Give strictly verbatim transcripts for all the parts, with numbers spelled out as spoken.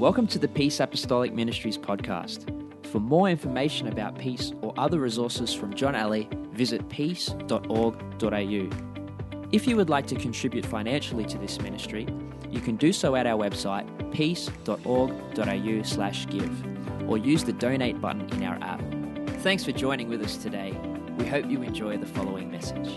Welcome to the Peace Apostolic Ministries podcast. For more information about Peace or other resources from John Alley, visit peace dot org dot a u. If you would like to contribute financially to this ministry, you can do so at our website, peace dot org dot a u slash give, or use the donate button in our app. Thanks for joining with us today. We hope you enjoy the following message.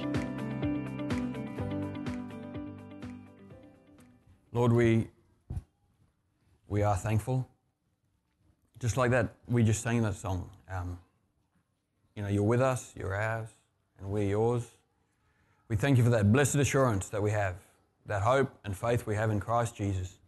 Lord, we we are thankful. Just like that, we just sang that song. Um, you know, you're with us, you're ours, and we're yours. We thank you for that blessed assurance that we have, that hope and faith we have in Christ Jesus.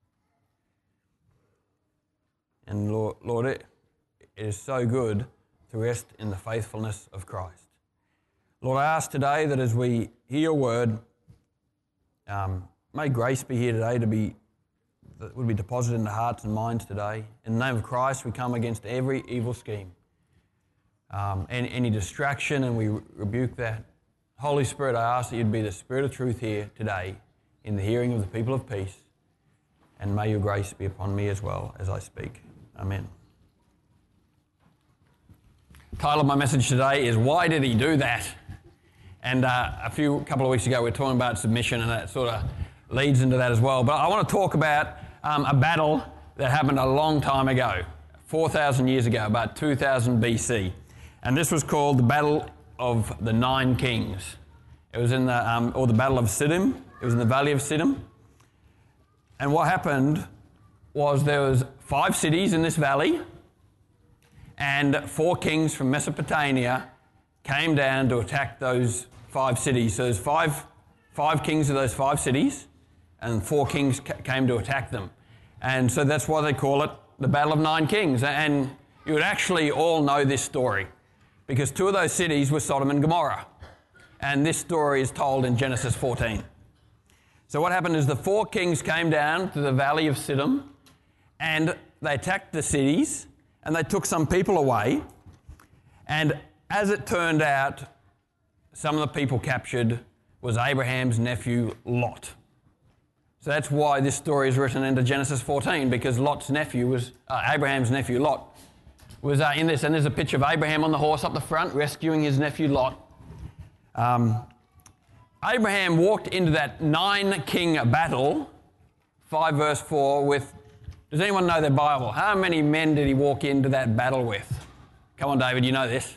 And Lord, Lord it, it is so good to rest in the faithfulness of Christ. Lord, I ask today that as we hear your word, um, may grace be here today to be that would be deposited in the hearts and minds today. In the name of Christ, we come against every evil scheme, um, and any distraction, and we re- rebuke that. Holy Spirit, I ask that you'd be the Spirit of truth here today in the hearing of the people of peace, and may your grace be upon me as well as I speak. Amen. The title of my message today is Why Did He Do That? And uh, a few couple of weeks ago we were talking about submission, and that sort of leads into that as well. But I want to talk about um, a battle that happened a long time ago, four thousand years ago, about two thousand B C. And this was called the Battle of the Nine Kings. It was in the, um, or the Battle of Siddim. It was in the Valley of Siddim. And what happened was there was five cities in this valley, and four kings from Mesopotamia came down to attack those five cities. So there's five, five kings of those five cities, and four kings ca- came to attack them. And so that's why they call it the Battle of Nine Kings. And you would actually all know this story, because two of those cities were Sodom and Gomorrah. And this story is told in Genesis fourteen. So what happened is the four kings came down to the Valley of Siddim, and they attacked the cities, and they took some people away. And as it turned out, some of the people captured was Abraham's nephew, Lot. So that's why this story is written into Genesis fourteen, because Lot's nephew was, uh, Abraham's nephew, Lot, was uh, in this. And there's a picture of Abraham on the horse up the front, rescuing his nephew, Lot. Um, Abraham walked into that nine-king battle, five verse four, with, does anyone know their Bible? How many men did he walk into that battle with? Come on, David, you know this.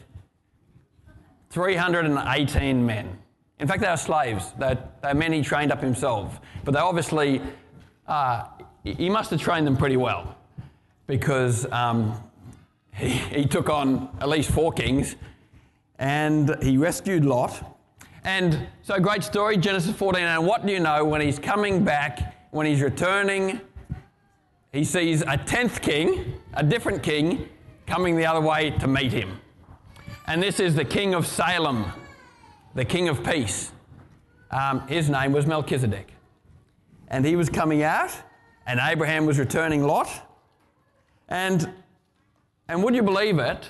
three hundred eighteen men. In fact, they were slaves. They were men he trained up himself. But they obviously, uh, he must have trained them pretty well, because um, he, he took on at least four kings, and he rescued Lot. And so, great story, Genesis fourteen. And what do you know? When he's coming back, when he's returning, he sees a tenth king, a different king, coming the other way to meet him. And this is the king of Salem, the king of peace. Um, his name was Melchizedek. And he was coming out, and Abraham was returning Lot. And, and would you believe it?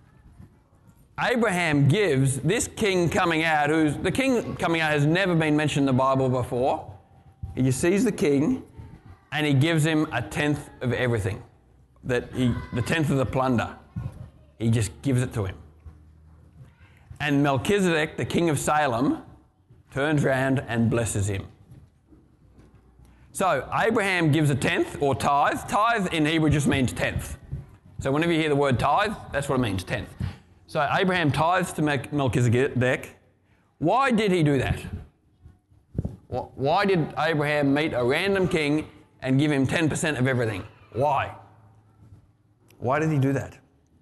Abraham gives this king coming out, who's the king coming out has never been mentioned in the Bible before. He sees the king, and he gives him a tenth of everything, that he, the tenth of the plunder. He just gives it to him. And Melchizedek, the king of Salem, turns around and blesses him. So Abraham gives a tenth, or tithe. Tithe in Hebrew just means tenth. So whenever you hear the word tithe, that's what it means, tenth. So Abraham tithes to Melchizedek. Why did he do that? Why did Abraham meet a random king and give him ten percent of everything? Why? Why did he do that?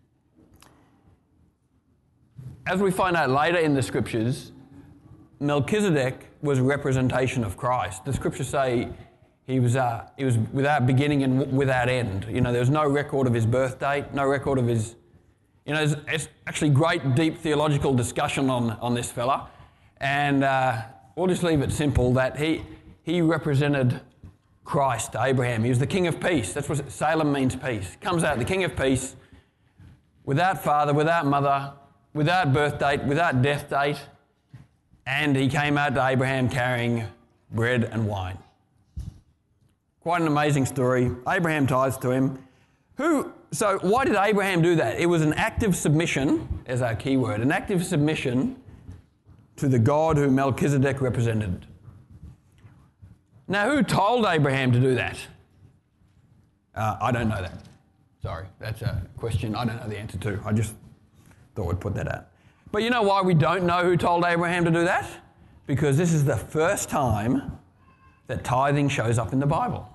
As we find out later in the scriptures, Melchizedek was a representation of Christ. The scriptures say he was uh, he was without beginning and without end. You know, there was no record of his birth date, no record of his... You know, there's, it's actually great, deep theological discussion on, on this fella. And uh, we'll just leave it simple that he he represented Christ to Abraham. He was the king of peace. That's what Salem means, peace. Comes out, the king of peace, without father, without mother, without birth date, without death date, and he came out to Abraham carrying bread and wine. Quite an amazing story. Abraham tithes to him. Who? So why did Abraham do that? It was an active submission, as our key word, an active submission to the God who Melchizedek represented. Now, who told Abraham to do that? Uh, I don't know that. Sorry, that's a question I don't know the answer to. I just thought I'd put that out. But you know why we don't know who told Abraham to do that? Because this is the first time that tithing shows up in the Bible.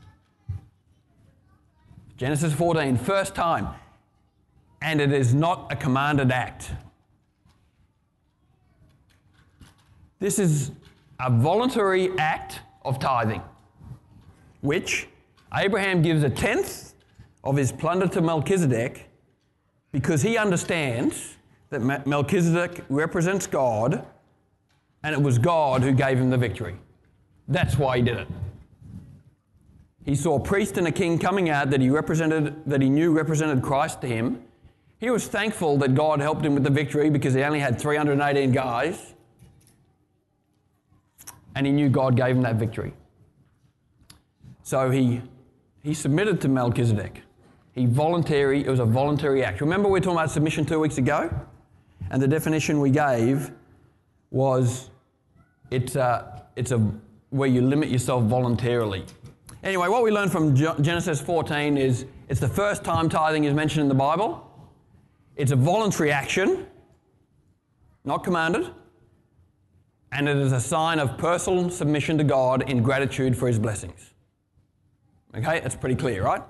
Genesis fourteen, first time. And it is not a commanded act. This is a voluntary act of tithing, which Abraham gives a tenth of his plunder to Melchizedek because he understands that Melchizedek represents God, and it was God who gave him the victory. That's why he did it. He saw a priest and a king coming out that he represented, that he knew represented Christ to him. He was thankful that God helped him with the victory because he only had three hundred eighteen guys, and he knew God gave him that victory. So he he submitted to Melchizedek. He voluntary. It was a voluntary act. Remember we were talking about submission two weeks ago, and the definition we gave was it's a, it's a where you limit yourself voluntarily. Anyway, what we learned from Genesis fourteen is it's the first time tithing is mentioned in the Bible. It's a voluntary action, not commanded, and it is a sign of personal submission to God in gratitude for His blessings. Okay, that's pretty clear, right?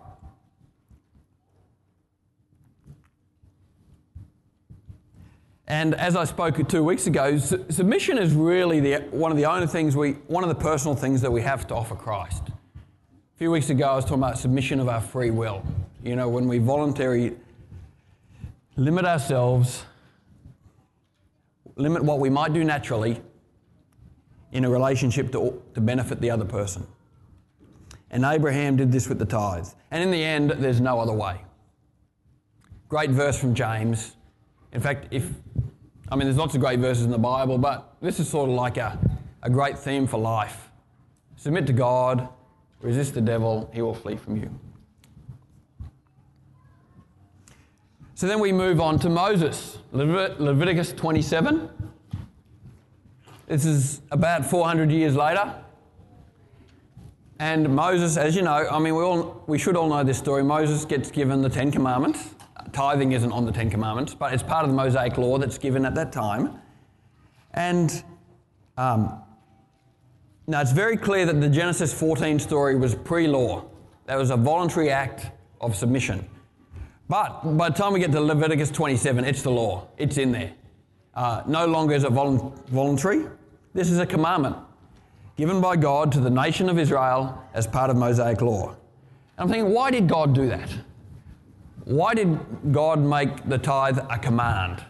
And as I spoke two weeks ago, su- submission is really the, one of the only things we, one of the personal things that we have to offer Christ. A few weeks ago, I was talking about submission of our free will. You know, when we voluntarily limit ourselves, limit what we might do naturally in a relationship to, to benefit the other person. And Abraham did this with the tithes. And in the end, there's no other way. Great verse from James. In fact, if, I mean, there's lots of great verses in the Bible, but this is sort of like a, a great theme for life. Submit to God, resist the devil, he will flee from you. So then we move on to Moses, Levit- Leviticus twenty-seven. This is about four hundred years later. And Moses, as you know, I mean, we all we should all know this story. Moses gets given the Ten Commandments. Tithing isn't on the Ten Commandments, but it's part of the Mosaic law that's given at that time. And um, now it's very clear that the Genesis fourteen story was pre-law. That was a voluntary act of submission. But by the time we get to Leviticus twenty-seven, it's the law. It's in there. Uh, no longer is it volu- voluntary. This is a commandment given by God to the nation of Israel as part of Mosaic law. And I'm thinking, why did God do that? Why did God make the tithe a command?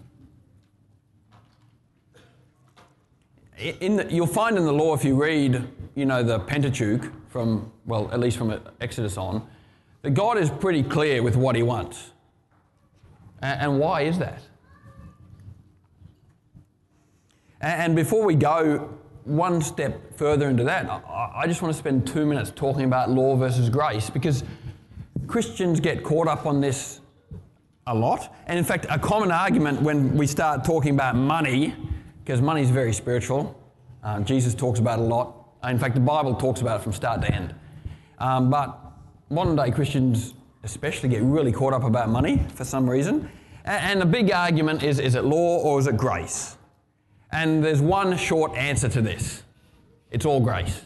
In the, you'll find in the law, if you read, you know, the Pentateuch from, well, at least from Exodus on, that God is pretty clear with what He wants. And, and why is that? And, and before we go one step further into that, I, I just want to spend two minutes talking about law versus grace, because Christians get caught up on this a lot. And in fact, a common argument when we start talking about money, because money is very spiritual, uh, Jesus talks about it a lot. In fact, the Bible talks about it from start to end. Um, but modern day Christians especially get really caught up about money for some reason. And, and the big argument is, is it law or is it grace? And there's one short answer to this. It's all grace.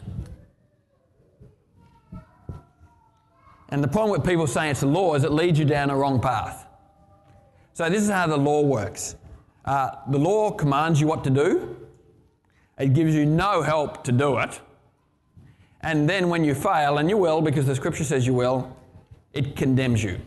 And the problem with people saying it's the law is it leads you down a wrong path. So this is how the law works. Uh, the law commands you what to do. It gives you no help to do it. And then when you fail, and you will because the scripture says you will, it condemns you.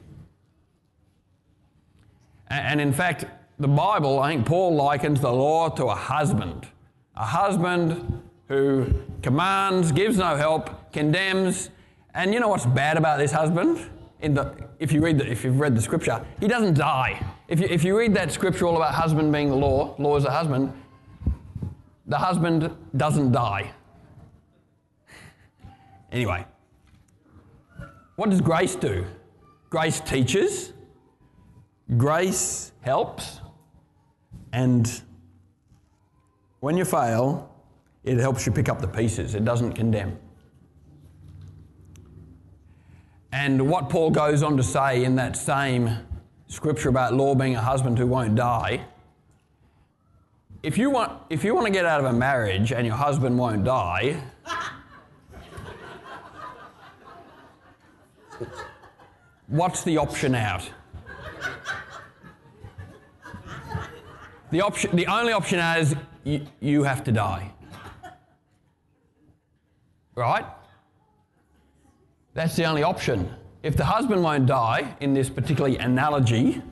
And in fact, the Bible, I think Paul likens the law to a husband. A husband who commands, gives no help, condemns. And you know what's bad about this husband? In the, if you read the, if you've read the scripture, he doesn't die. If you, if you read that scripture all about husband being the law, law is a husband, the husband doesn't die. Anyway, what does grace do? Grace teaches, grace helps, and when you fail, it helps you pick up the pieces. It doesn't condemn. And what Paul goes on to say in that same scripture about law being a husband who won't die, if you want, if you want to get out of a marriage and your husband won't die, what's the option out? The option, the only option out is you, you have to die. Right? That's the only option. If the husband won't die, in this particular analogy,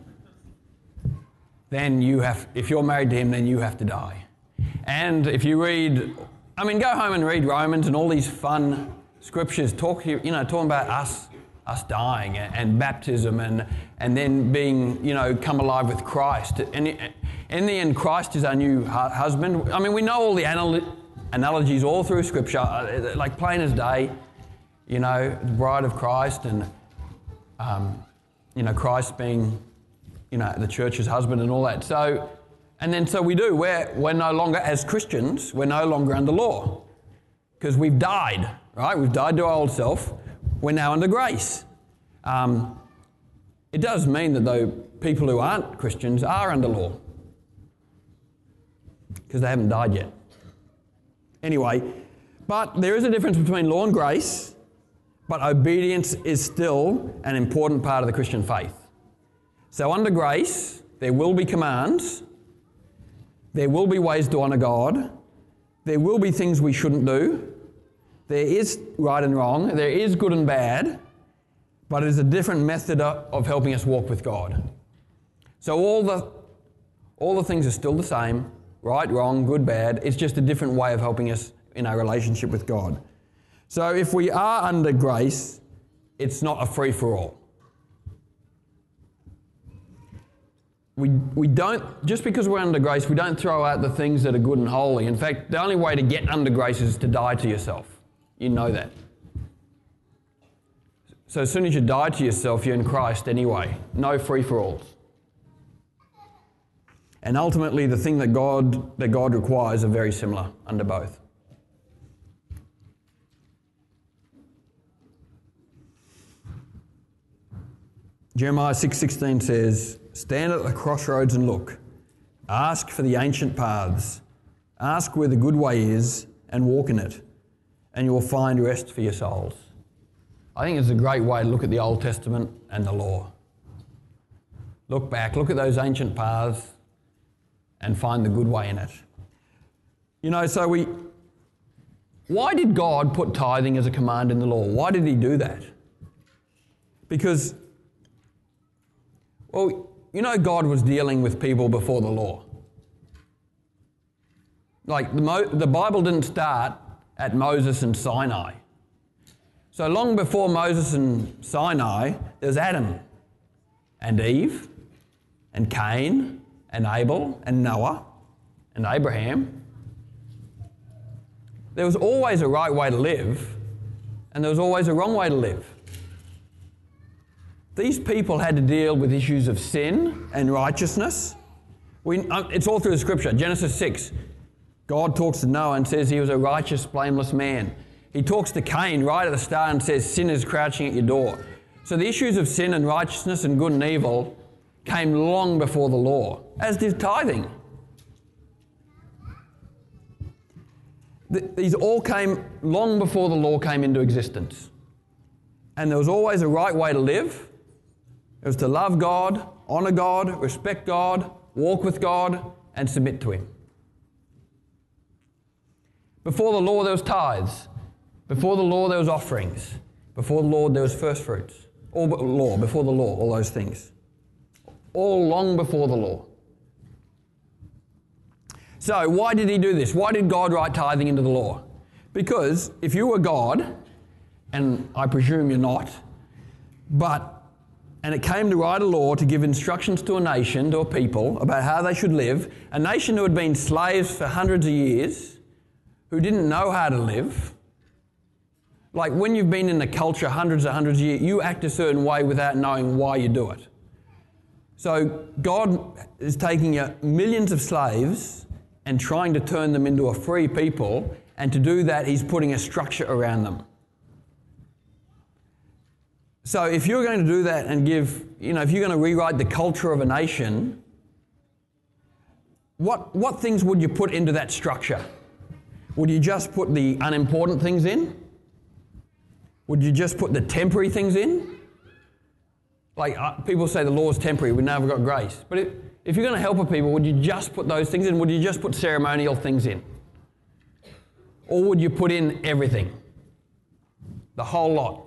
then you have, if you're married to him, then you have to die. And if you read, I mean, go home and read Romans and all these fun scriptures, talk, you know, talking about us, us dying and baptism and, and then being, you know, come alive with Christ. And in the end, Christ is our new husband. I mean, we know all the anal- analogies all through scripture, like plain as day. You know, the bride of Christ and, um, you know, Christ being, you know, the church's husband and all that. So, and then so we do. We're, we're no longer, as Christians, we're no longer under law because we've died, right? We've died to our old self. We're now under grace. Um, it does mean that though people who aren't Christians are under law because they haven't died yet. Anyway, but there is a difference between law and grace. But obedience is still an important part of the Christian faith. So under grace, there will be commands, there will be ways to honour God, there will be things we shouldn't do, there is right and wrong, there is good and bad, but it is a different method of helping us walk with God. So all the, all the things are still the same, right, wrong, good, bad, it's just a different way of helping us in our relationship with God. So if we are under grace, it's not a free-for-all. We, we don't, just because we're under grace, we don't throw out the things that are good and holy. In fact, the only way to get under grace is to die to yourself. You know that. So as soon as you die to yourself, you're in Christ anyway. No free-for-alls. And ultimately, the thing that God, that God requires are very similar under both. Jeremiah six sixteen says, "Stand at the crossroads and look. Ask for the ancient paths. Ask where the good way is and walk in it, and you will find rest for your souls." I think it's a great way to look at the Old Testament and the law. Look back, look at those ancient paths and find the good way in it. You know, so we... Why did God put tithing as a command in the law? Why did he do that? Because... Well, you know God was dealing with people before the law. Like the, Mo- the Bible didn't start at Moses and Sinai. So long before Moses and Sinai, there's Adam and Eve and Cain and Abel and Noah and Abraham. There was always a right way to live and there was always a wrong way to live. These people had to deal with issues of sin and righteousness. We, uh, it's all through the scripture. Genesis six, God talks to Noah and says he was a righteous, blameless man. He talks to Cain right at the start and says sin is crouching at your door. So the issues of sin and righteousness and good and evil came long before the law, as did tithing. These all came long before the law came into existence. And there was always a right way to live. It was to love God, honour God, respect God, walk with God, and submit to him. Before the law, there was tithes. Before the law, there was offerings. Before the law, there was first fruits. All law, before the law, all those things. All long before the law. So why did he do this? Why did God write tithing into the law? Because if you were God, and I presume you're not, but and it came to write a law to give instructions to a nation, to a people, about how they should live, a nation who had been slaves for hundreds of years, who didn't know how to live, Like when you've been in the culture hundreds and hundreds of years, you act a certain way without knowing why you do it. So God is taking uh, millions of slaves and trying to turn them into a free people, and to do that, he's putting a structure around them. So if you're going to do that and give, you know, if you're going to rewrite the culture of a nation, what, what things would you put into that structure? Would you just put the unimportant things in? Would you just put the temporary things in? Like uh, people say the law is temporary, we've never got grace. But if, if you're going to help a people, would you just put those things in? Would you just put ceremonial things in? Or would you put in everything? The whole lot?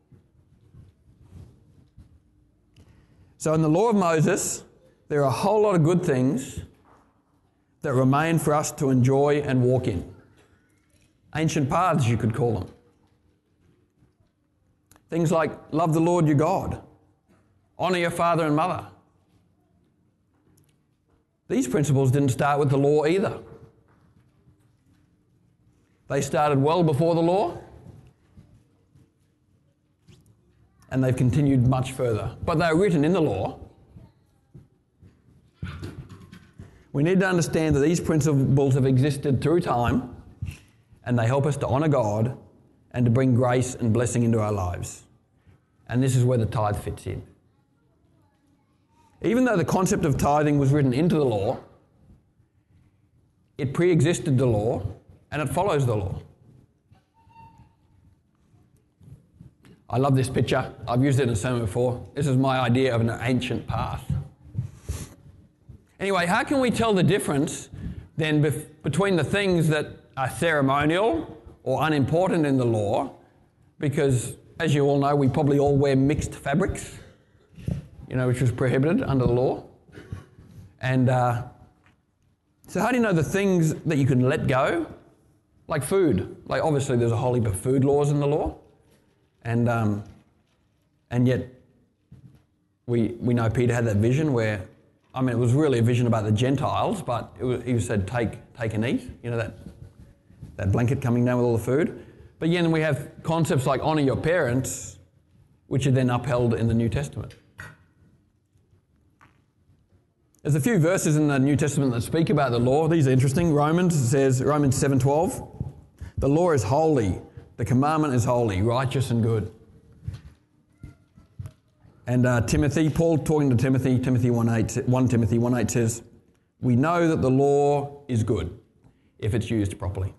So in the law of Moses, there are a whole lot of good things that remain for us to enjoy and walk in. Ancient paths, you could call them. Things like love the Lord your God, honour your father and mother. These principles didn't start with the law either. They started well before the law, and they've continued much further. But they were written in the law. We need to understand that these principles have existed through time, and they help us to honour God and to bring grace and blessing into our lives. And this is where the tithe fits in. Even though the concept of tithing was written into the law, it pre-existed the law and it follows the law. I love this picture. I've used it in a sermon before. This is my idea of an ancient path. Anyway, how can we tell the difference then bef- between the things that are ceremonial or unimportant in the law? Because, as you all know, we probably all wear mixed fabrics, you know, which was prohibited under the law. And uh, so how do you know the things that you can let go? Like food. Like obviously there's a whole heap of food laws in the law. And um, and yet we we know Peter had that vision where, I mean, it was really a vision about the Gentiles, but it was, he said, take take and eat. You know, that that blanket coming down with all the food. But yeah, then we have concepts like honour your parents, which are then upheld in the New Testament. There's a few verses in the New Testament that speak about the law. These are interesting. Romans says, Romans seven twelve, the law is holy, the commandment is holy, righteous and good. And uh, Timothy, Paul talking to Timothy, Timothy one eight, First Timothy one eight says, we know that the law is good if it's used properly.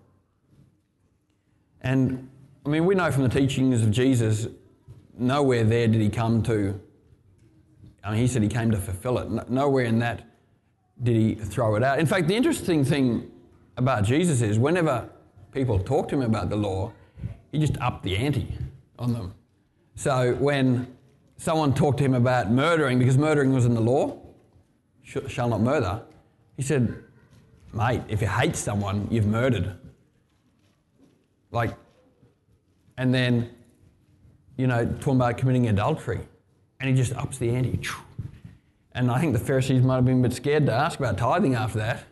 And I mean, we know from the teachings of Jesus, nowhere there did he come to, I mean, he said he came to fulfill it. Nowhere in that did he throw it out. In fact, the interesting thing about Jesus is whenever people talk to him about the law, he just upped the ante on them. So when someone talked to him about murdering, because murdering was in the law, shall not murder, he said, mate, if you hate someone, you've murdered. Like, and then, you know, talking about committing adultery, and he just ups the ante. And I think the Pharisees might have been a bit scared to ask about tithing after that.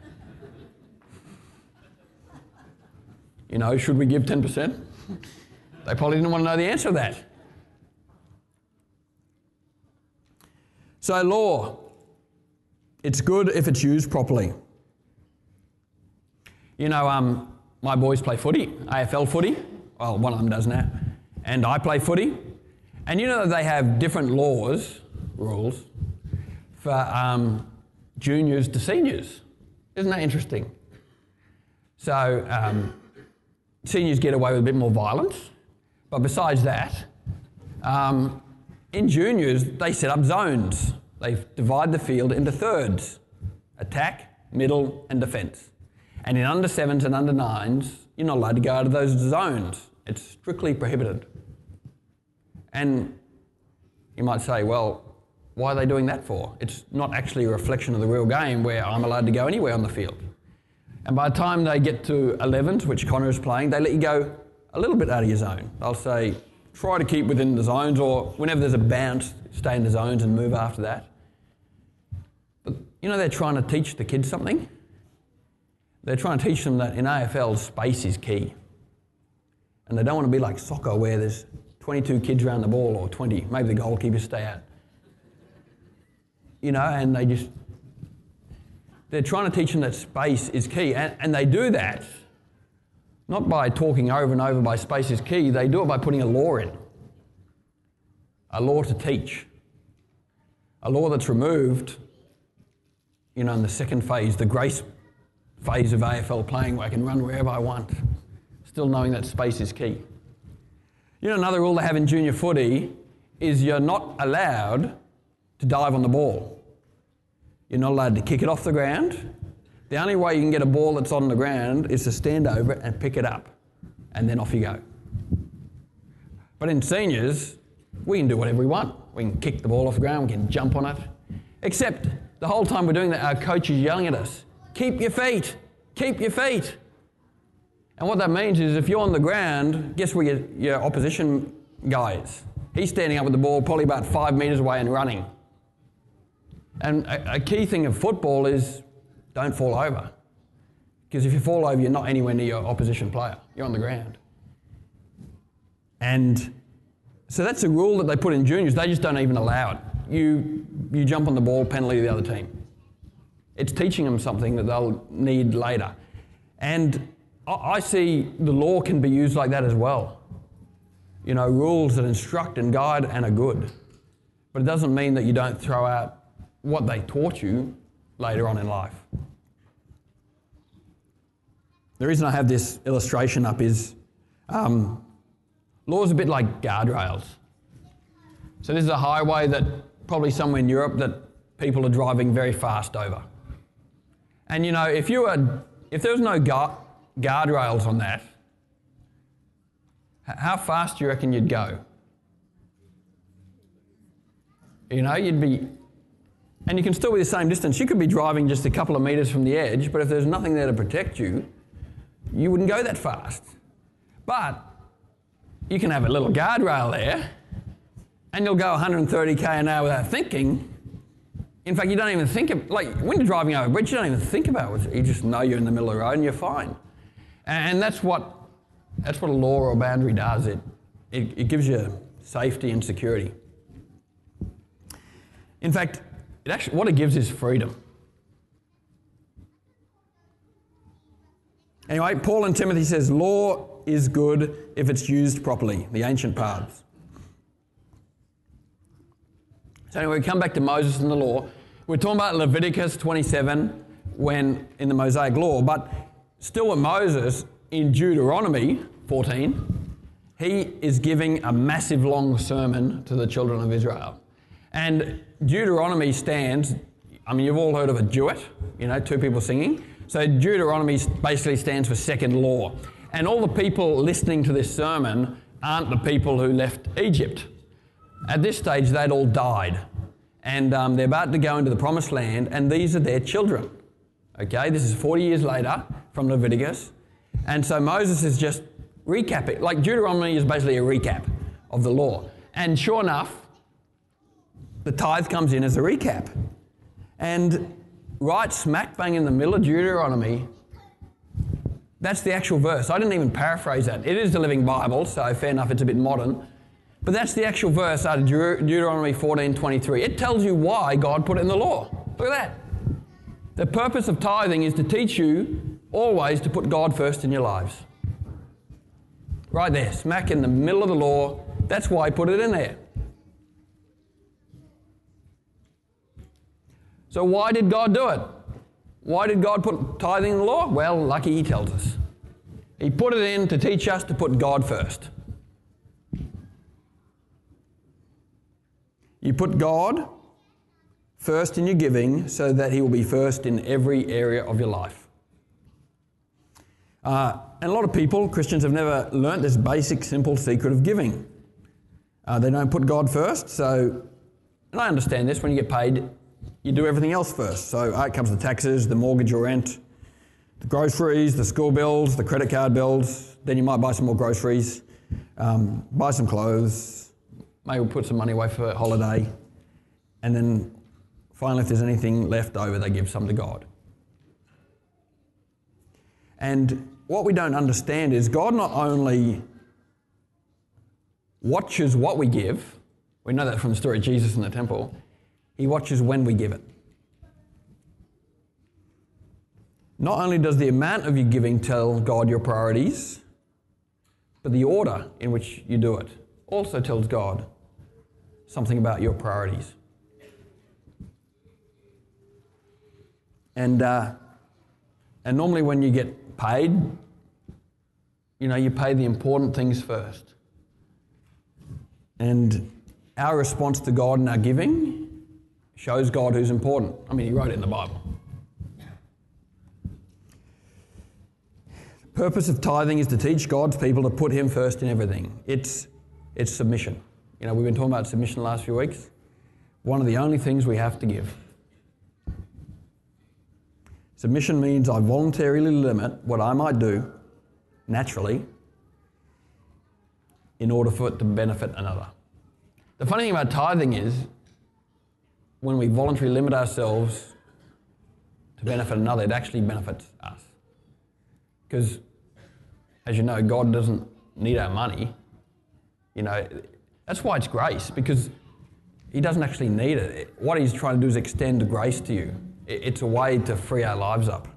You know, should we give ten percent? They probably didn't want to know the answer to that. So law, it's good if it's used properly. You know, um, my boys play footy, A F L footy. Well, one of them does now. And I play footy. And you know that they have different laws, rules, for um, juniors to seniors. Isn't that interesting? So um, seniors get away with a bit more violence. But besides that, um, in juniors, they set up zones. They divide the field into thirds: attack, middle, and defence. And in under sevens and under nines, you're not allowed to go out of those zones. It's strictly prohibited. And you might say, well, why are they doing that for? It's not actually a reflection of the real game where I'm allowed to go anywhere on the field. And by the time they get to elevens, which Connor is playing, they let you go a little bit out of your zone. They'll say, try to keep within the zones, or whenever there's a bounce, stay in the zones and move after that. But you know, they're trying to teach the kids something. They're trying to teach them that in A F L, space is key. And they don't want to be like soccer where there's twenty-two kids around the ball or twenty, maybe the goalkeepers stay out. You know, and they just, they're trying to teach them that space is key. And, and they do that not by talking over and over by space is key, they do it by putting a law in. A law to teach. A law that's removed, you know, in the second phase, the grace phase of A F L playing where I can run wherever I want, still knowing that space is key. You know, another rule they have in junior footy is you're not allowed to dive on the ball. You're not allowed to kick it off the ground. The only way you can get a ball that's on the ground is to stand over it and pick it up, and then off you go. But in seniors, we can do whatever we want. We can kick the ball off the ground, we can jump on it. Except the whole time we're doing that, our coach is yelling at us, keep your feet, keep your feet. And what that means is if you're on the ground, guess where your, your opposition guy is? He's standing up with the ball probably about five metres away and running. And a, a key thing of football is don't fall over. Because if you fall over, you're not anywhere near your opposition player. You're on the ground. And so that's a rule that they put in juniors. They just don't even allow it. You, you jump on the ball, penalty to the other team. It's teaching them something that they'll need later. And I see the law can be used like that as well. You know, rules that instruct and guide and are good. But it doesn't mean that you don't throw out what they taught you later on in life. The reason I have this illustration up is um, law is a bit like guardrails. So this is a highway that probably somewhere in Europe that people are driving very fast over. And you know, if you were, if there was no guard, guardrails on that, how fast do you reckon you'd go? You know, you'd be, and you can still be the same distance. You could be driving just a couple of metres from the edge, but if there's nothing there to protect you, you wouldn't go that fast. But you can have a little guardrail there, and you'll go one hundred thirty k an hour without thinking. In fact, you don't even think of, like when you're driving over a bridge, you don't even think about it. You just know you're in the middle of the road and you're fine. And that's what that's what a law or a boundary does. It, it, it gives you safety and security. In fact, it actually what it gives is freedom. Anyway, Paul and Timothy says, law is good if it's used properly, the ancient paths. So anyway, we come back to Moses and the law. We're talking about Leviticus twenty-seven when in the Mosaic law, but still with Moses in Deuteronomy fourteen, he is giving a massive long sermon to the children of Israel. And Deuteronomy stands, I mean, you've all heard of a duet, you know, two people singing. So Deuteronomy basically stands for second law. And all the people listening to this sermon aren't the people who left Egypt. At this stage, they'd all died. And um, they're about to go into the promised land, and these are their children. Okay, this is forty years later from Leviticus. And so Moses is just recapping. Like Deuteronomy is basically a recap of the law. And sure enough, the tithe comes in as a recap. And right smack bang in the middle of Deuteronomy, that's the actual verse. I didn't even paraphrase that. It is the Living Bible, so fair enough, it's a bit modern. But that's the actual verse out of Deuteronomy fourteen twenty-three. It tells you why God put it in the law. Look at that. The purpose of tithing is to teach you always to put God first in your lives. Right there, smack in the middle of the law. That's why He put it in there. So why did God do it? Why did God put tithing in the law? Well, lucky He tells us. He put it in to teach us to put God first. You put God first in your giving so that He will be first in every area of your life. Uh, and a lot of people, Christians, have never learnt this basic, simple secret of giving. Uh, they don't put God first, so, and I understand this, when you get paid, you do everything else first. So out comes the taxes, the mortgage or rent, the groceries, the school bills, the credit card bills, then you might buy some more groceries, um, buy some clothes, maybe put some money away for a holiday, and then finally if there's anything left over, they give some to God. And what we don't understand is God not only watches what we give. We know that from the story of Jesus in the temple. He watches when we give it. Not only does the amount of your giving tell God your priorities, but the order in which you do it also tells God something about your priorities. And uh, and normally when you get paid, you know, you pay the important things first. And our response to God in our giving shows God who's important. I mean, he wrote it in the Bible. The purpose of tithing is to teach God's people to put him first in everything. It's, it's submission. You know, we've been talking about submission the last few weeks. One of the only things we have to give. Submission means I voluntarily limit what I might do naturally in order for it to benefit another. The funny thing about tithing is when we voluntarily limit ourselves to benefit another, it actually benefits us. Because, as you know, God doesn't need our money. You know, that's why it's grace, because he doesn't actually need it. What he's trying to do is extend grace to you. It's a way to free our lives up.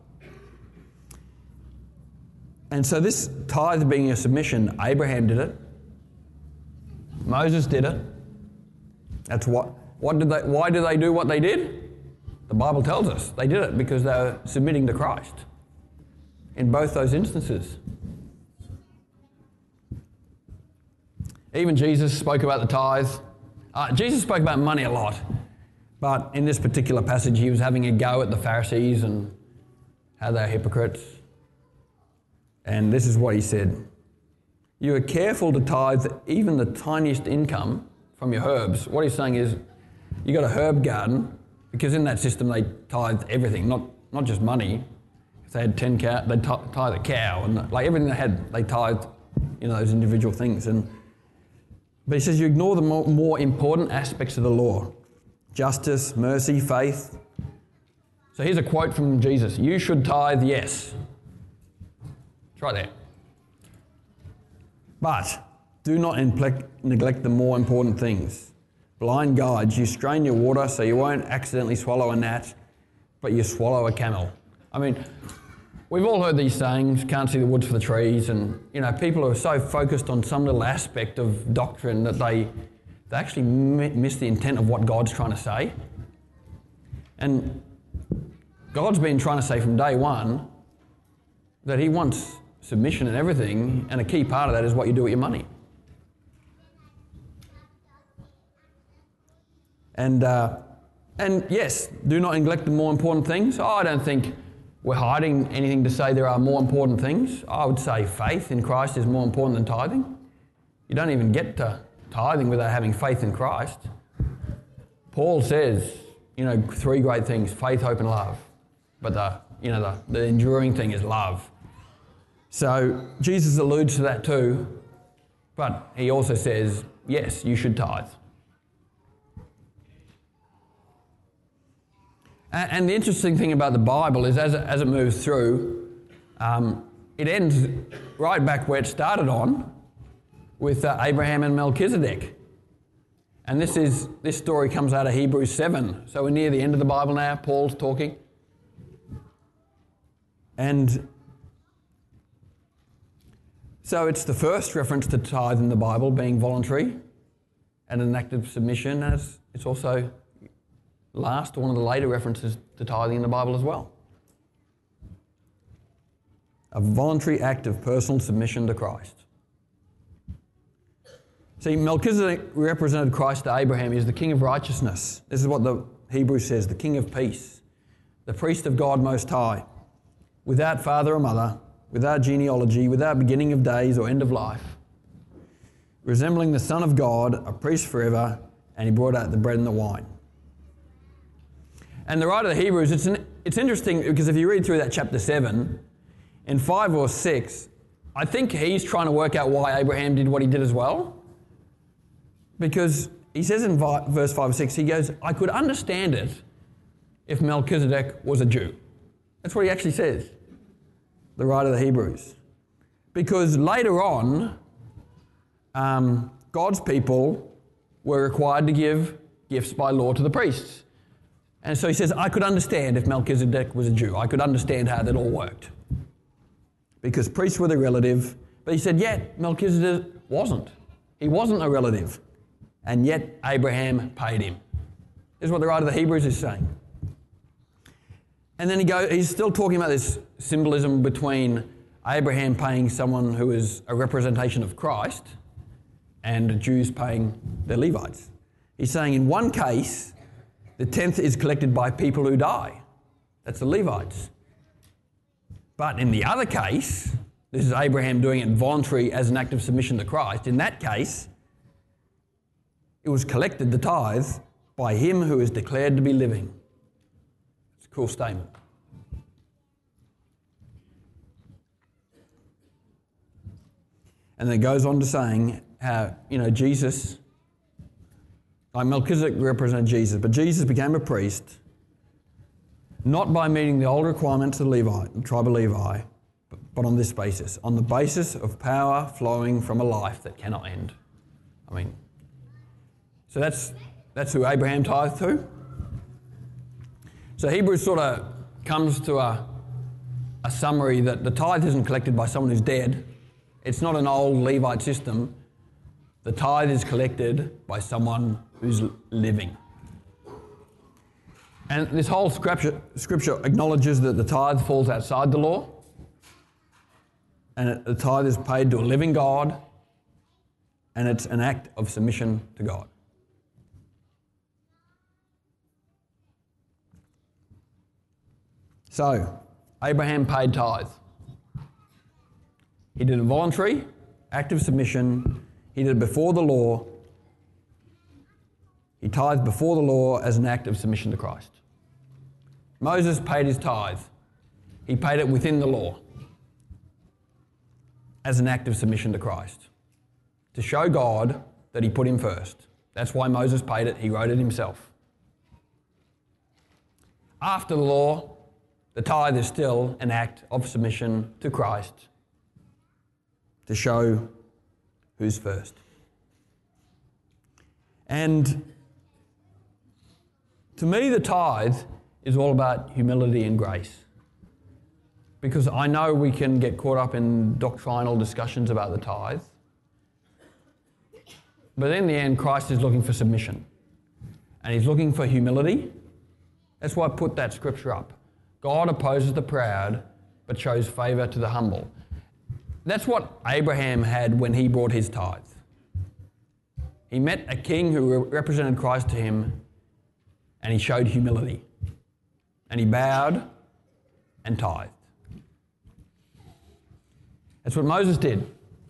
And so this tithe being a submission, Abraham did it. Moses did it. That's what, what did they, why did they do what they did? The Bible tells us they did it because they were submitting to Christ in both those instances. Even Jesus spoke about the tithe. Uh, Jesus spoke about money a lot, but in this particular passage he was having a go at the Pharisees and how they're hypocrites. And this is what he said. You are careful to tithe even the tiniest income from your herbs. What he's saying is, you got a herb garden, because in that system they tithe everything, not not just money. If they had ten cows, they'd tithe a cow, and like everything they had, they tithed, you know, those individual things. And but he says you ignore the more, more important aspects of the law: justice, mercy, faith. So here's a quote from Jesus: "You should tithe, yes." It's right there. But do not neglect the more important things. Blind guides, you strain your water so you won't accidentally swallow a gnat, but you swallow a camel. I mean, we've all heard these sayings, can't see the woods for the trees, and you know, people are so focused on some little aspect of doctrine that they, they actually miss the intent of what God's trying to say. And God's been trying to say from day one that he wants submission in everything, and a key part of that is what you do with your money. And uh, and yes, do not neglect the more important things. Oh, I don't think we're hiding anything to say there are more important things. I would say faith in Christ is more important than tithing. You don't even get to tithing without having faith in Christ. Paul says, you know, three great things: faith, hope, and love. But the you know the, the enduring thing is love. So Jesus alludes to that too, but he also says, yes, you should tithe. And the interesting thing about the Bible is as it, as it moves through, um, it ends right back where it started on with uh, Abraham and Melchizedek. And this is this story comes out of Hebrews seven. So we're near the end of the Bible now. Paul's talking. And so it's the first reference to tithe in the Bible being voluntary and an act of submission, as it's also last, one of the later references to tithing in the Bible as well. A voluntary act of personal submission to Christ. See, Melchizedek represented Christ to Abraham. He's the king of righteousness. This is what the Hebrew says, the king of peace, the priest of God Most High, without father or mother, without genealogy, without beginning of days or end of life, resembling the Son of God, a priest forever, and he brought out the bread and the wine. And the writer of the Hebrews, it's, an, it's interesting because if you read through that chapter seven, in five or six, I think he's trying to work out why Abraham did what he did as well. Because he says in verse five or six, he goes, I could understand it if Melchizedek was a Jew. That's what he actually says, the writer of the Hebrews. Because later on, um, God's people were required to give gifts by law to the priests. And so he says, I could understand if Melchizedek was a Jew. I could understand how that all worked. Because priests were the relative. But he said, yet Melchizedek wasn't. He wasn't a relative. And yet Abraham paid him. This is what the writer of the Hebrews is saying. And then he go, he's still talking about this symbolism between Abraham paying someone who is a representation of Christ and Jews paying the Levites. He's saying in one case, the tenth is collected by people who die. That's the Levites. But in the other case, this is Abraham doing it voluntary as an act of submission to Christ. In that case, it was collected, the tithe, by him who is declared to be living. It's a cool statement. And then it goes on to saying how, you know, Jesus, like Melchizedek represented Jesus, but Jesus became a priest not by meeting the old requirements of the Levi, the tribe of Levi, but, but on this basis, on the basis of power flowing from a life that cannot end. I mean, so that's that's who Abraham tithed to. So Hebrews sort of comes to a, a summary that the tithe isn't collected by someone who's dead. It's not an old Levite system. The tithe is collected by someone who's living. And this whole scripture, scripture acknowledges that the tithe falls outside the law, and it, the tithe is paid to a living God, and it's an act of submission to God. So, Abraham paid tithe. He did a voluntary act of submission. He did it before the law. He tithed before the law as an act of submission to Christ. Moses paid his tithe. He paid it within the law as an act of submission to Christ, to show God that he put him first. That's why Moses paid it. He wrote it himself. After the law, the tithe is still an act of submission to Christ, to show who's first. And to me, the tithe is all about humility and grace. Because I know we can get caught up in doctrinal discussions about the tithe. But in the end, Christ is looking for submission. And he's looking for humility. That's why I put that scripture up. God opposes the proud, but shows favour to the humble. That's what Abraham had when he brought his tithe. He met a king who represented Christ to him, and he showed humility. And he bowed and tithed. That's what Moses did.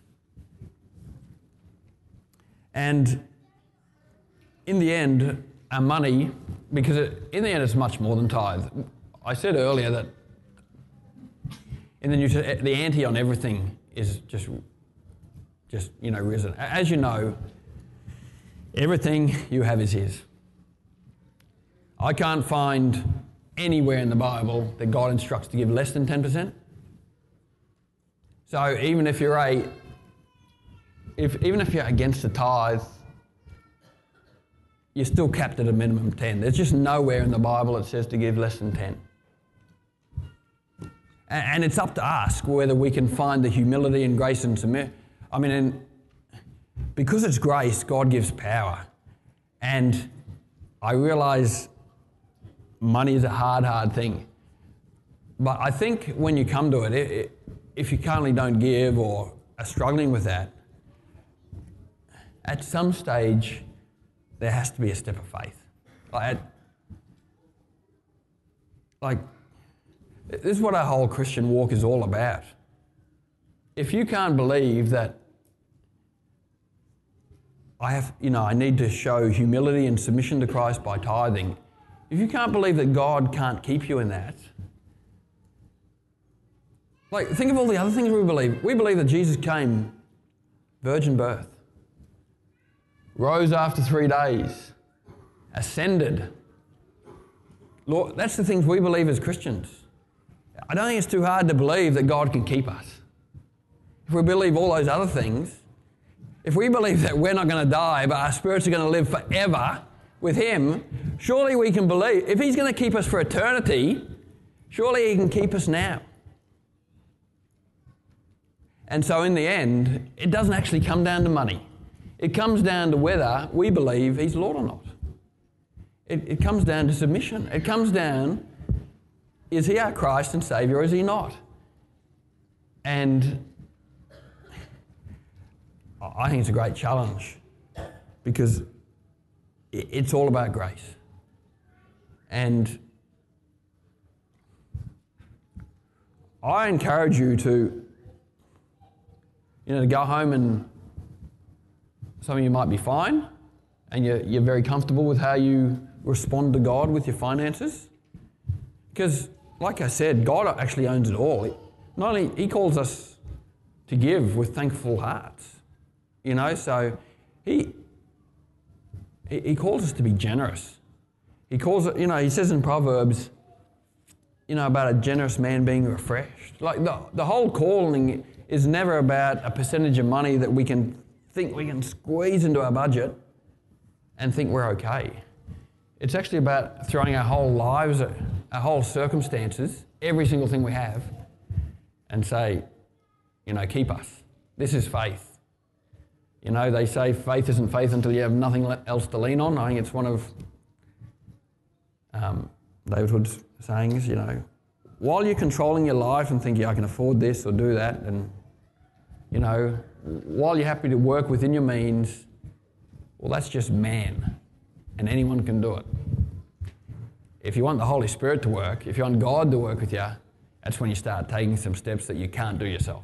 And in the end, our money, because it, in the end it's much more than tithe. I said earlier that in the New Testament, the ante on everything is just, just you know, risen. As you know, everything you have is his. I can't find anywhere in the Bible that God instructs to give less than ten percent. So even if you're a, if even if you're against the tithe, you're still capped at a minimum ten. There's just nowhere in the Bible that says to give less than ten. And it's up to us whether we can find the humility and grace and submit. I mean, and because it's grace, God gives power. And I realise money is a hard, hard thing. But I think when you come to it, it, it if you currently don't give or are struggling with that, at some stage, there has to be a step of faith. Like, like, this is what our whole Christian walk is all about. If you can't believe that I have, you know, I need to show humility and submission to Christ by tithing, if you can't believe that God can't keep you in that, like, think of all the other things we believe. We believe that Jesus came virgin birth, rose after three days, ascended. Lord, that's the things we believe as Christians. I don't think it's too hard to believe that God can keep us. If we believe all those other things, if we believe that we're not going to die, but our spirits are going to live forever with him, surely we can believe, if he's going to keep us for eternity, surely he can keep us now. And so in the end, it doesn't actually come down to money. It comes down to whether we believe he's Lord or not. It, it comes down to submission. It comes down, is he our Christ and Saviour or is he not? And I think it's a great challenge because it's all about grace. And I encourage you to, you know, to go home, and some of you might be fine and you're, you're very comfortable with how you respond to God with your finances. Because, like I said, God actually owns it all. Not only, he calls us to give with thankful hearts. You know, so he he calls us to be generous. He calls it, you know, he says in Proverbs, you know, about a generous man being refreshed. Like the, the whole calling is never about a percentage of money that we can think we can squeeze into our budget and think we're okay. It's actually about throwing our whole lives, our whole circumstances, every single thing we have, and say, you know, keep us. This is faith. You know, they say faith isn't faith until you have nothing else to lean on. I think it's one of um, David Hood's sayings, you know, while you're controlling your life and thinking, I can afford this or do that, and, you know, while you're happy to work within your means, well, that's just man, and anyone can do it. If you want the Holy Spirit to work, if you want God to work with you, that's when you start taking some steps that you can't do yourself.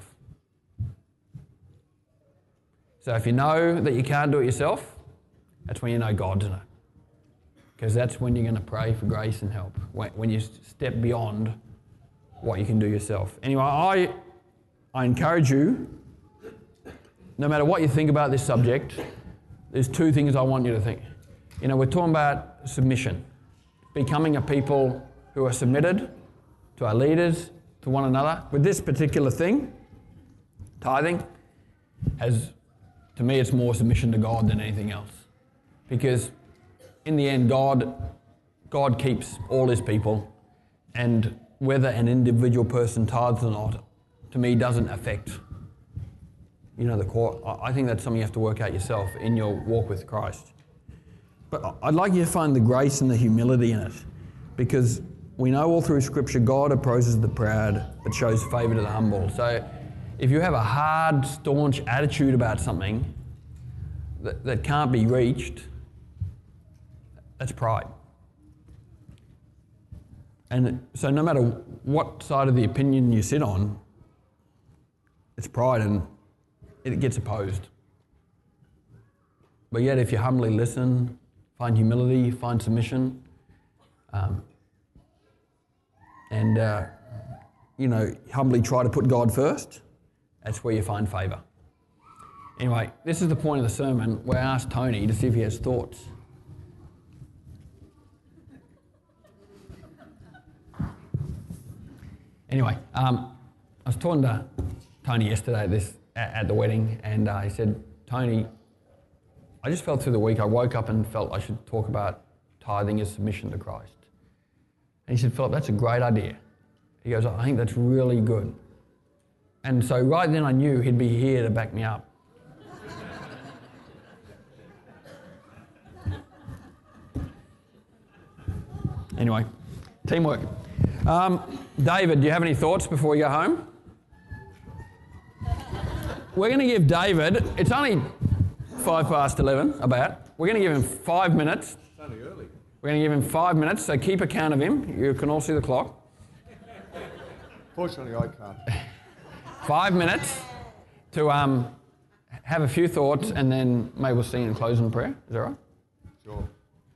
So if you know that you can't do it yourself, that's when you know God's in it. Because that's when you're going to pray for grace and help, when, when you step beyond what you can do yourself. Anyway, I, I encourage you, no matter what you think about this subject, there's two things I want you to think. You know, we're talking about submission, becoming a people who are submitted to our leaders, to one another. With this particular thing, tithing, has, to me, it's more submission to God than anything else. Because in the end, God, God keeps all his people, and whether an individual person tithes or not, to me, doesn't affect, you know, the core. I think that's something you have to work out yourself in your walk with Christ. But I'd like you to find the grace and the humility in it, because we know all through Scripture God opposes the proud but shows favour to the humble. So if you have a hard, staunch attitude about something that, that can't be reached, that's pride. And so no matter what side of the opinion you sit on, it's pride and it gets opposed. But yet if you humbly listen, find humility, find submission, um, and, uh, you know, humbly try to put God first, that's where you find favour. Anyway, this is the point of the sermon where I asked Tony to see if he has thoughts. Anyway, um, I was talking to Tony yesterday at, this, at, at the wedding, and uh, he said, Tony, I just felt through the week, I woke up and felt I should talk about tithing as submission to Christ. And he said, Philip, that's a great idea. He goes, I think that's really good. And so right then I knew he'd be here to back me up. Anyway, teamwork. Um, David, do you have any thoughts before we go home? We're going to give David, it's only five past eleven, about. We're going to give him five minutes. It's only early. We're going to give him five minutes, so keep account of him. You can all see the clock. Fortunately, I can't. Five minutes to um, have a few thoughts, and then maybe we'll sing and close in prayer. Is that right? Sure.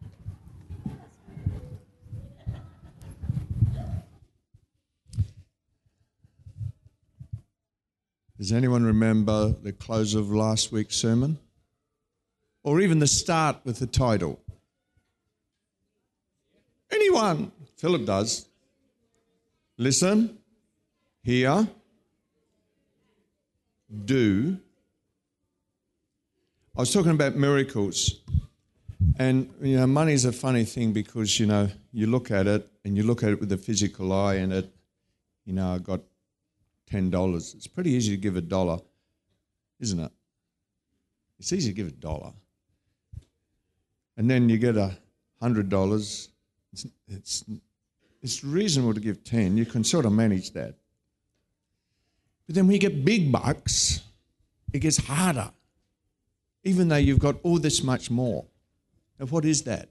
Does anyone remember the close of last week's sermon? Or even the start with the title? Anyone? Philip does. Listen, hear, do, I was talking about miracles. And, you know, money's a funny thing because, you know, you look at it and you look at it with the physical eye and it, you know, I got ten dollars. It's pretty easy to give a dollar, isn't it? It's easy to give a dollar. And then you get a one hundred dollars. It's, it's, it's reasonable to give ten. You can sort of manage that. But then when you get big bucks, it gets harder, even though you've got all this much more. Now, what is that?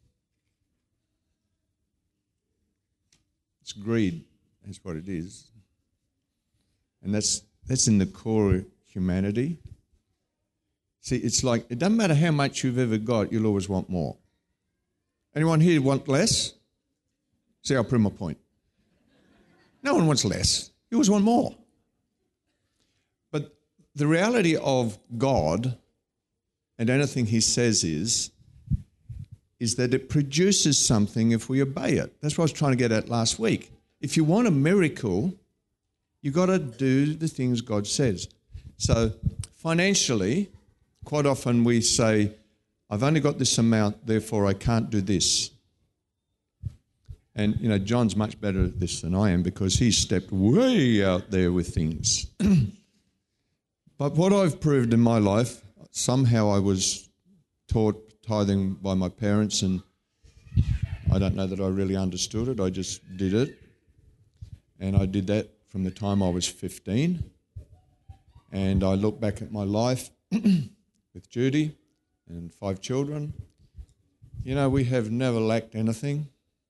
It's greed. That's what it is. And that's that's in the core of humanity. See, it's like, it doesn't matter how much you've ever got, you'll always want more. Anyone here want less? See, I'll prove my point. No one wants less. You always want more. But the reality of God and anything he says is, is that it produces something if we obey it. That's what I was trying to get at last week. If you want a miracle, you've got to do the things God says. So financially, quite often we say, I've only got this amount, therefore I can't do this. And, you know, John's much better at this than I am because he's stepped way out there with things. But what I've proved in my life, somehow I was taught tithing by my parents, and I don't know that I really understood it. I just did it. And I did that from the time I was fifteen. And I look back at my life with Judy and five children. You know, we have never lacked anything.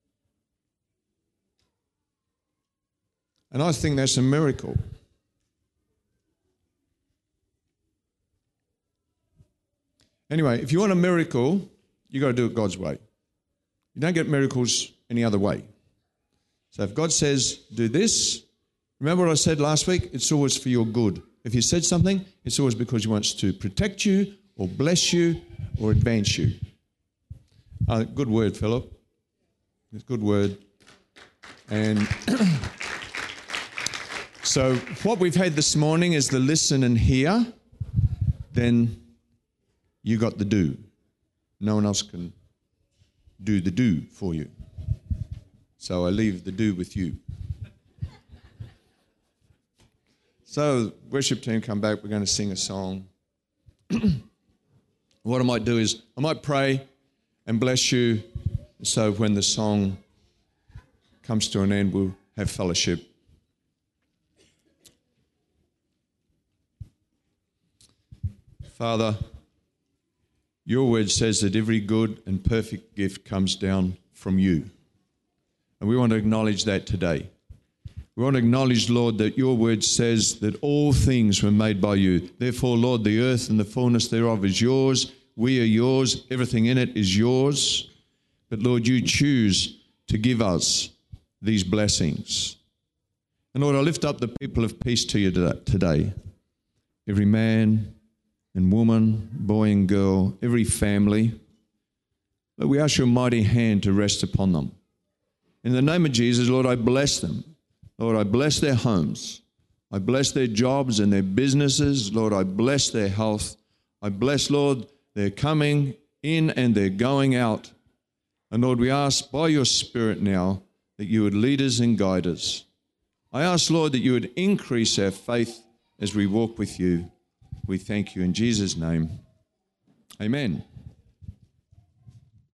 And I think that's a miracle. Anyway, if you want a miracle, you've got to do it God's way. You don't get miracles any other way. So if God says, do this, remember what I said last week? It's always for your good. If he said something, it's always because he wants to protect you or bless you or advance you. Uh, good word, Philip. It's a good word. And so what we've had this morning is the listen and hear. Then you got the do. No one else can do the do for you. So I leave the do with you. So worship team, come back. We're going to sing a song. What I might do is I might pray and bless you. So when the song comes to an end, we'll have fellowship. Father, your word says that every good and perfect gift comes down from you. And we want to acknowledge that today. We want to acknowledge, Lord, that your word says that all things were made by you. Therefore, Lord, the earth and the fullness thereof is yours. We are yours. Everything in it is yours. But, Lord, you choose to give us these blessings. And, Lord, I lift up the people of peace to you today. Every man and woman, boy and girl, every family. Lord, we ask your mighty hand to rest upon them. In the name of Jesus, Lord, I bless them. Lord, I bless their homes. I bless their jobs and their businesses. Lord, I bless their health. I bless, Lord, their coming in and their going out. And Lord, we ask by your Spirit now that you would lead us and guide us. I ask, Lord, that you would increase our faith as we walk with you. We thank you in Jesus' name. Amen.